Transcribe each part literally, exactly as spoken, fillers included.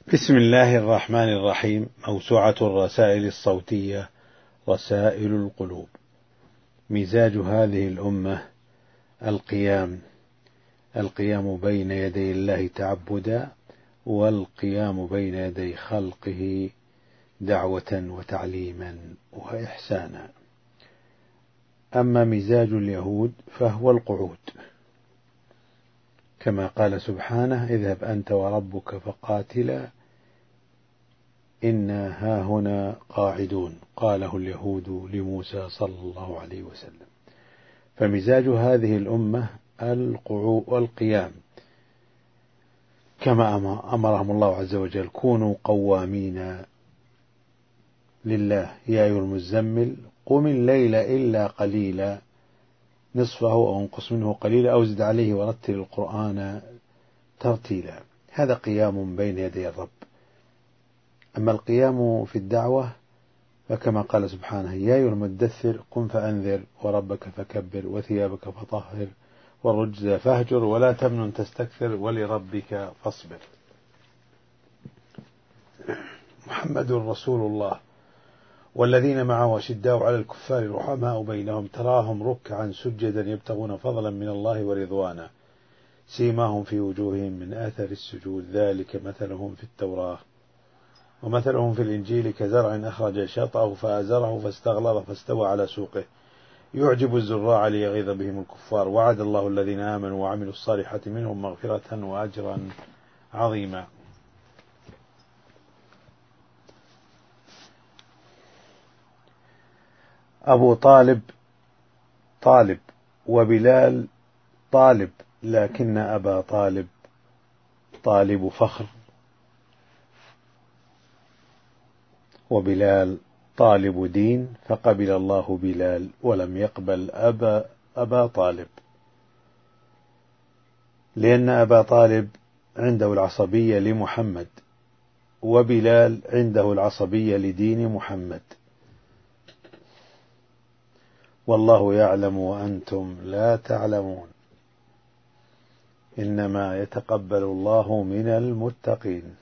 بسم الله الرحمن الرحيم. موسوعة الرسائل الصوتية رسائل القلوب. مزاج هذه الأمة القيام القيام بين يدي الله تعبدا، والقيام بين يدي خلقه دعوة وتعليما وإحسانا. أما مزاج اليهود فهو القعود، كما قال سبحانه: اذهب أنت وربك فقاتلا إنا هاهنا قاعدون، قاله اليهود لموسى صلى الله عليه وسلم. فمزاج هذه الأمة القعود والقيام، كما أمرهم الله عز وجل: كونوا قوامين لله يا أيها المزمل قم الليل إلا قليلا نصفه أو انقص منه قليلا أو زد عليه ورتل القرآن ترتيلا. هذا قيام بين يدي الرب. أما القيام في الدعوة فكما قال سبحانه: يا أيها المدثر قم فأنذر وربك فكبر وثيابك فطهر والرجز فاهجر ولا تمنن تستكثر ولربك فاصبر. محمد رسول الله والذين معه أشداء على الكفار رحماء بينهم تراهم ركعا سجدا يبتغون فضلا من الله ورضوانا سيماهم في وجوههم من آثر السجود ذلك مثلهم في التوراة ومثلهم في الإنجيل كزرع أخرج شطأه فآزره فاستغلظ فاستوى على سوقه يعجب الزراع ليغيظ بهم الكفار وعد الله الذين آمنوا وعملوا الصالحات منهم مغفرة وأجرا عظيما. أبو طالب طالب وبلال طالب، لكن أبا طالب طالب فخر، وبلال طالب دين، فقبل الله بلال ولم يقبل أبا, أبا طالب، لأن أبا طالب عنده العصبية لمحمد وبلال عنده العصبية لدين محمد. والله يعلم وأنتم لا تعلمون إنما يتقبل الله من المتقين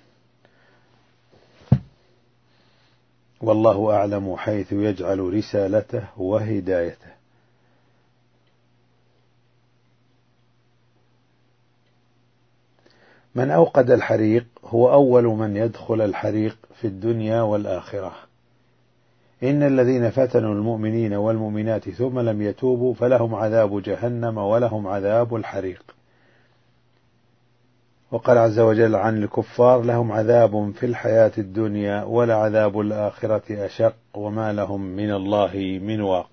والله أعلم حيث يجعل رسالته وهدايته. من أوقد الحريق هو أول من يدخل الحريق في الدنيا والآخرة. إن الذين فتنوا المؤمنين والمؤمنات ثم لم يتوبوا فلهم عذاب جهنم ولهم عذاب الحريق. وقال عز وجل عن الكفار: لهم عذاب في الحياة الدنيا ولعذاب الآخرة أشق وما لهم من الله من واق.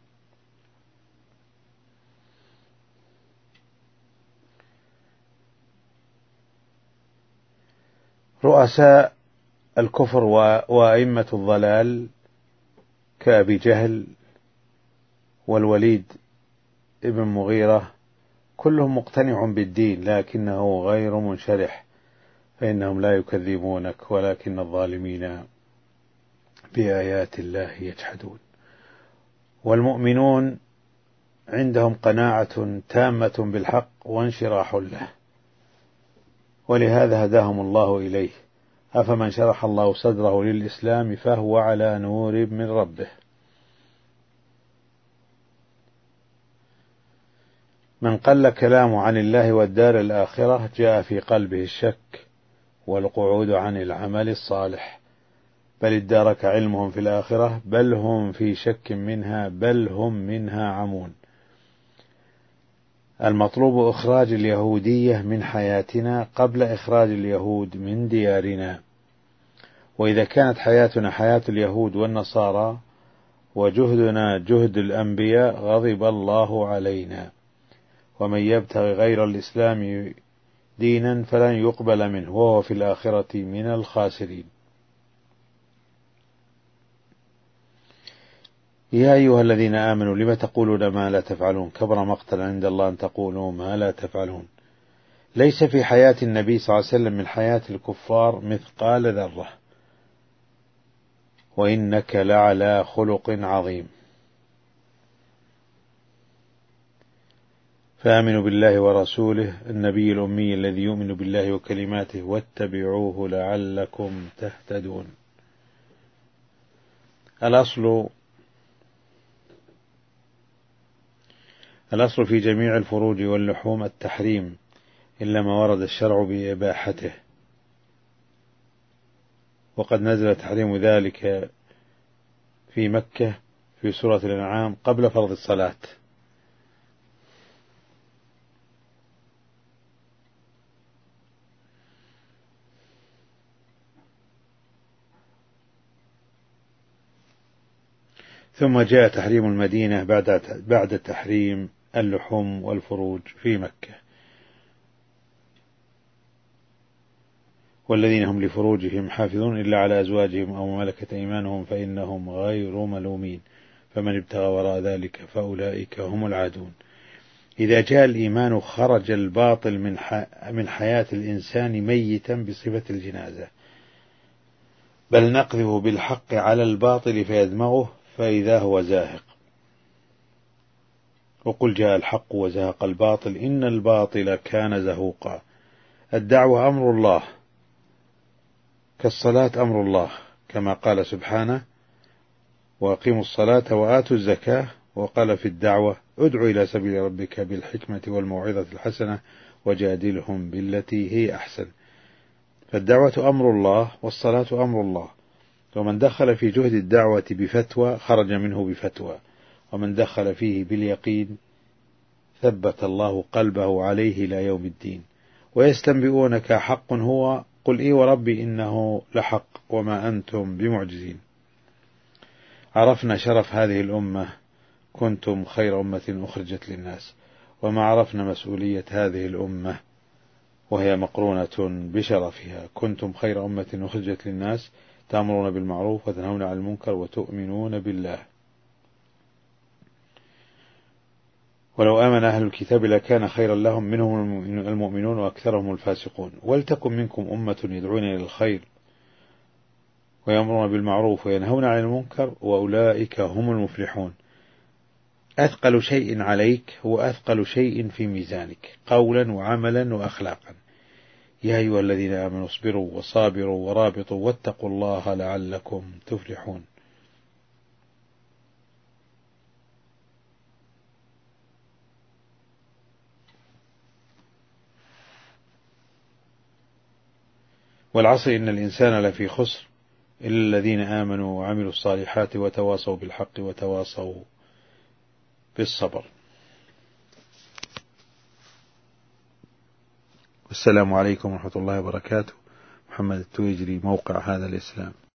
رؤساء الكفر وأئمة الضلال كأبي جهل والوليد ابن مغيرة كلهم مقتنع بالدين لكنه غير منشرح، فإنهم لا يكذبونك ولكن الظالمين بآيات الله يجحدون. والمؤمنون عندهم قناعة تامة بالحق وانشراح له، ولهذا هداهم الله إليه. أفمن شرح الله صدره للإسلام فهو على نور من ربه. من قل كلامه عن الله والدار الآخرة جاء في قلبه الشك والقعود عن العمل الصالح، بل ادارك علمهم في الآخرة بل هم في شك منها بل هم منها عمون. المطلوب إخراج اليهودية من حياتنا قبل إخراج اليهود من ديارنا. وإذا كانت حياتنا حياة اليهود والنصارى وجهدنا جهد الأنبياء غضب الله علينا. ومن يبتغي غير الإسلام دينا فلن يقبل منه وهو في الآخرة من الخاسرين. يا أيها الذين آمنوا لم تقولون ما لا تفعلون كبر مقتا عند الله أن تقولوا ما لا تفعلون. ليس في حياة النبي صلى الله عليه وسلم من حياة الكفار مثقال ذرة وإنك لعلى خلق عظيم. فآمنوا بالله ورسوله النبي الأمي الذي يؤمن بالله وكلماته واتبعوه لعلكم تهتدون. الأصل الأصل في جميع الفروج واللحوم التحريم إلا ما ورد الشرع بإباحته، وقد نزل تحريم ذلك في مكة في سورة الأنعام قبل فرض الصلاة. ثم جاء تحريم المدينة بعد بعد تحريم اللحوم والفروج في مكة. والذين هم لفروجهم حافظون إلا على أزواجهم أو ملكت أيمانهم فإنهم غير ملومين فمن ابتغى وراء ذلك فأولئك هم العادون. إذا جاء الإيمان خرج الباطل من من حياة الإنسان ميتا بصفة الجنازة، بل نقذف بالحق على الباطل فيدمغه فإذا هو زاهق. وقل جاء الحق وزهق الباطل إن الباطل كان زهوقا. الدعوة أمر الله كالصلاة أمر الله، كما قال سبحانه وأقيموا الصلاة وآتوا الزكاة، وقال في الدعوة ادع إلى سبيل ربك بالحكمة والموعظة الحسنة وجادلهم بالتي هي أحسن. فالدعوة أمر الله والصلاة أمر الله، ومن دخل في جهد الدعوة بفتوى خرج منه بفتوى، ومن دخل فيه باليقين ثبت الله قلبه عليه إلى يوم الدين. ويستنبئونك حق هو قل إي وربي إنه لحق وما أنتم بمعجزين. عرفنا شرف هذه الأمة كنتم خير أمة أخرجت للناس، وما عرفنا مسؤولية هذه الأمة وهي مقرونة بشرفها. كنتم خير أمة أخرجت للناس تأمرون بالمعروف وتنهون عن المنكر وتؤمنون بالله. ولو آمن أهل الكتاب لكان خيرا لهم منهم المؤمنون وأكثرهم الفاسقون. ولتكن منكم أمة يدعون إلى الخير ويأمرون بالمعروف وينهون عن المنكر وأولئك هم المفلحون. أثقل شيء عليك هو أثقل شيء في ميزانك قولا وعملا وأخلاقا. يا أيها الذين آمنوا اصبروا وصابروا ورابطوا واتقوا الله لعلكم تفلحون. والعصر إن الإنسان لفي خسر إلا الذين آمنوا وعملوا الصالحات وتواصوا بالحق وتواصوا بالصبر. والسلام عليكم ورحمة الله وبركاته. محمد التويجري، موقع هذا الإسلام.